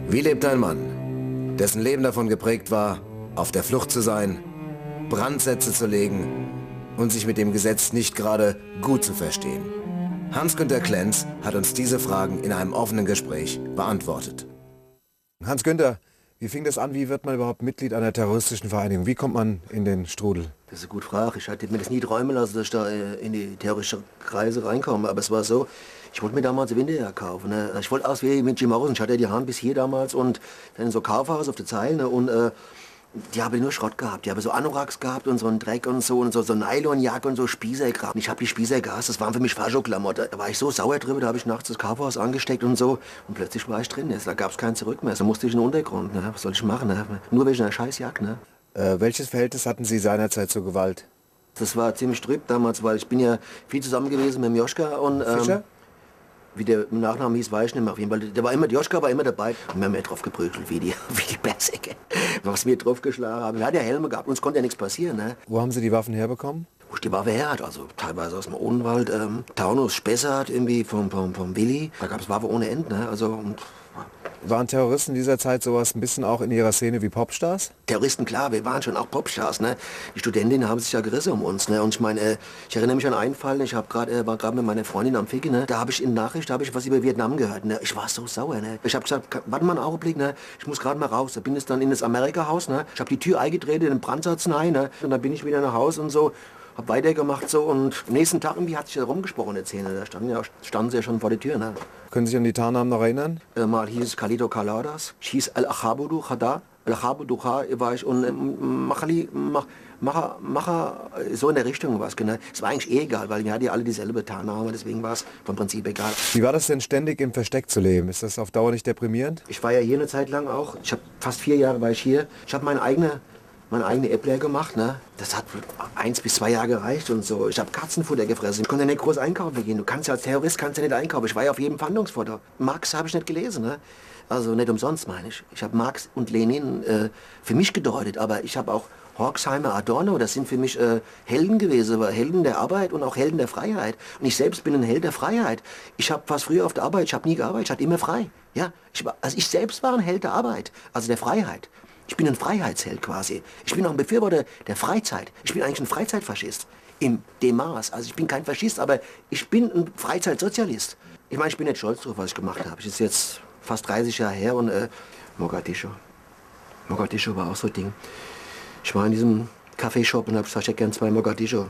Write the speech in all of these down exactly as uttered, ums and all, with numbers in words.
Wie lebt ein Mann, dessen Leben davon geprägt war, auf der Flucht zu sein, Brandsätze zu legen und sich mit dem Gesetz nicht gerade gut zu verstehen? Hans-Günter Klenz hat uns diese Fragen in einem offenen Gespräch beantwortet. Hans-Günter, wie fing das an? Wie wird man überhaupt Mitglied einer terroristischen Vereinigung? Wie kommt man in den Strudel? Das ist eine gute Frage. Ich hatte mir das nie träumen lassen, dass ich da in die terroristischen Kreise reinkomme. Aber es war so, ich wollte mir damals eine Winterjacke kaufen. Ne? Ich wollte aus wie mit Jim Morrison. Ich hatte die Haare bis hier damals und dann so Kaufhaus auf der Zeile. Ne? Und äh, die haben nur Schrott gehabt. Die haben so Anoraks gehabt und so einen Dreck und so und so, so Nylonjacke und so Spießerkram. Ich habe die Spießer gehasst. Das waren für mich Faschoklamotten. Da war ich so sauer drüber, da habe ich nachts das Kaufhaus angesteckt und so. Und plötzlich war ich drin. Da gab es kein Zurück mehr. Da musste ich in den Untergrund. Ne? Was soll ich machen? Ne? Nur wegen einer Scheißjacke. Ne? Äh, welches Verhältnis hatten Sie seinerzeit zur Gewalt? Das war ziemlich trüb damals, weil ich bin ja viel zusammen gewesen mit dem Joschka und ähm, Fischer? Wie der im Nachnamen hieß, weiß ich nicht mehr. Auf jeden Fall, der war immer, Joschka war immer dabei. Und wir haben ja drauf geprügelt, wie die, wie die Bersäcke. Was wir drauf geschlagen haben. Wir hatten ja Helme gehabt, uns konnte ja nichts passieren. Ne? Wo haben Sie die Waffen herbekommen? Wo ich die Waffe her hatte, also teilweise aus dem Odenwald, ähm, Taunus, Spessart, irgendwie vom, vom, vom Willi. Da gab es Waffe ohne Ende. Ne? Also, und, Waren Terroristen dieser Zeit sowas ein bisschen auch in ihrer Szene wie Popstars? Terroristen, klar, wir waren schon auch Popstars. Ne? Die Studentinnen haben sich ja gerissen um uns. Ne? Und ich meine, äh, ich erinnere mich an einen Fall, ich hab grad, äh, war gerade mit meiner Freundin am Ficken. Ne? Da habe ich in Nachricht, da habe ich was über Vietnam gehört. Ne? Ich war so sauer. Ne? Ich habe gesagt, warte mal einen Augenblick, ne? Ich muss gerade mal raus. Da bin ich dann in das Amerika-Haus. Ne? Ich habe die Tür eingetreten, in den Brandsatz rein. Ne? Und dann bin ich wieder nach Hause und so. Hab weitergemacht so und am nächsten Tag irgendwie hat sich da rumgesprochen in der Szene. Da standen, ja, standen sie ja schon vor der Tür. Ne? Können Sie sich an die Tarnnamen noch erinnern? Äh, mal hieß es Khalid Kaladas, ich hieß Al-Achabudu Khada, Al-Achabudu war ich und äh, Machali, Mach, Macher, Macher, so in der Richtung was. Genau. Es war eigentlich eh egal, weil wir hatten ja alle dieselbe Tarnname, deswegen war es vom Prinzip egal. Wie war das denn, ständig im Versteck zu leben? Ist das auf Dauer nicht deprimierend? Ich war ja hier eine Zeit lang auch, ich habe fast vier Jahre war ich hier. Ich habe meine eigene meine eigene Äppler gemacht, ne? Das hat eins bis zwei Jahre gereicht und so. Ich habe Katzenfutter gefressen. Ich konnte nicht groß einkaufen gehen. Du kannst ja als Terrorist kannst ja nicht einkaufen. Ich war ja auf jedem Fahndungsfoto. Marx habe ich nicht gelesen, ne? Also nicht umsonst meine ich. Ich habe Marx und Lenin äh, für mich gedeutet, aber ich habe auch Horkheimer, Adorno, das sind für mich äh, Helden gewesen, aber Helden der Arbeit und auch Helden der Freiheit. Und ich selbst bin ein Held der Freiheit. Ich habe fast früher auf der Arbeit, ich habe nie gearbeitet, ich hatte immer frei. Ja? Ich war, also ich selbst war ein Held der Arbeit, also der Freiheit. Ich bin ein Freiheitsheld quasi. Ich bin auch ein Befürworter der Freizeit. Ich bin eigentlich ein Freizeitfaschist. Im dem Maß. Also ich bin kein Faschist, aber ich bin ein Freizeitsozialist. Ich meine, ich bin nicht stolz drauf, was ich gemacht habe. Ich ist jetzt fast dreißig Jahre her und äh, Mogadischu. Mogadischu war auch so ein Ding. Ich war in diesem Kaffeeshop und habe gesagt, ich hätte gern zwei Mogadischu.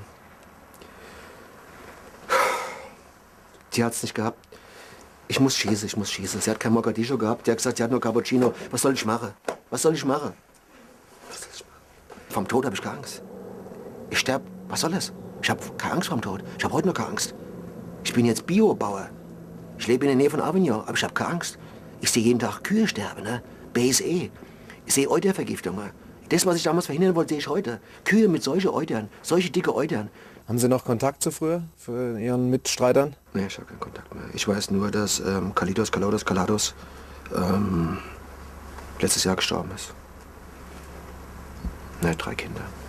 Sie hat es nicht gehabt. Ich muss schießen, ich muss schießen. Sie hat kein Mogadischu gehabt. Sie hat gesagt, sie hat nur Cappuccino. Was soll ich machen? Was soll ich machen? Was soll ich machen? Vom Tod habe ich keine Angst. Ich sterbe. Was soll das? Ich habe keine Angst vom Tod. Ich habe heute noch keine Angst. Ich bin jetzt Biobauer. Ich lebe in der Nähe von Avignon, aber ich habe keine Angst. Ich sehe jeden Tag Kühe sterben, ne? B S E. Ich sehe Eutervergiftungen. Das, was ich damals verhindern wollte, sehe ich heute. Kühe mit solchen Eutern, solche dicke Eutern. Haben Sie noch Kontakt zu früher, für Ihren Mitstreitern? Nee, ich habe keinen Kontakt mehr. Ich weiß nur, dass ähm, Kalidos, Kalados, Kalados ähm, letztes Jahr gestorben ist. Ne, drei Kinder.